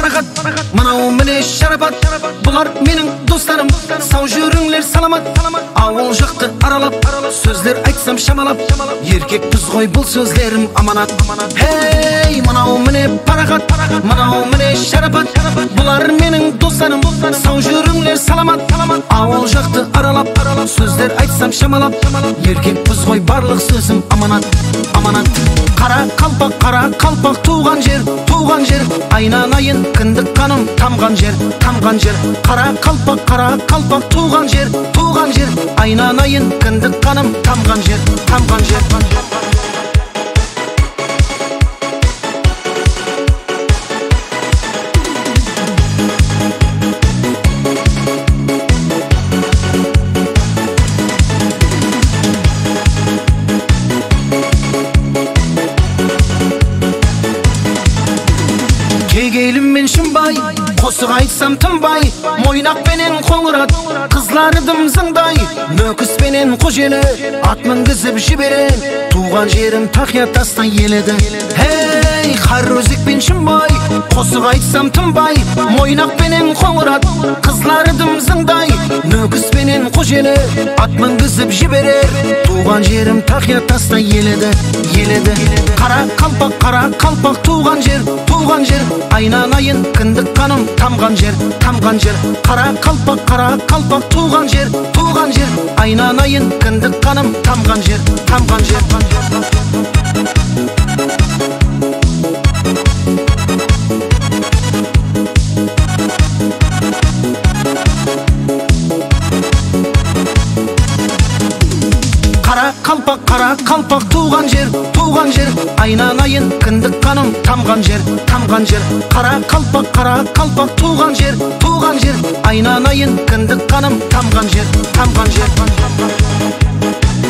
парақат, мынау міне шарапат. Бұлар менің достарым, сау жүріңлер саламат. Ауыл жақты аралап, сөздер айтсам шамалап. Еркекпіз ғой бұл сөздерім аманат. Хей, мынау міне парақат, мынау міне шарапат. Бұлар менің достарым, сау жүріңлер саламат. Ауыл жақты аралап, сөздер айтсам шамалап. Еркекпіз ғой барлық сөзім аманат. Қара қалпақ туған жер, айналайын кіндік қаным тамған жер. Қара қалпақ туған жер, айналайын кіндік қаным тамған жер. Кегейлім мен шымбай, қосық айтсам тынбай. Мойнақпенен қоңырат, қызларыдым зыңдай. Нөкіспенен қожелі, ат мінгізіп жіберен. Туған жерім тақия тастай еледі. Хей, қарөзек пен шымбай, қосық айтсам тынбай. Мойнақпенен қоңырат, қызларыдым зыңдай. Нөкіспенен қожелі, ат мінгізіп жіберен. Туған жерім тақия тастай еледі. Қара қалпақ туған жер, айналайын кіндік қаным тамған жер. Қара қалпақ туған жер, айналайын кіндік қаным тамған жер. Қара қалпақ туған жер, айналайын кіндік қаным тамған жер. Қара қалпақ туған жер, айналайын кіндік қаным тамған жер.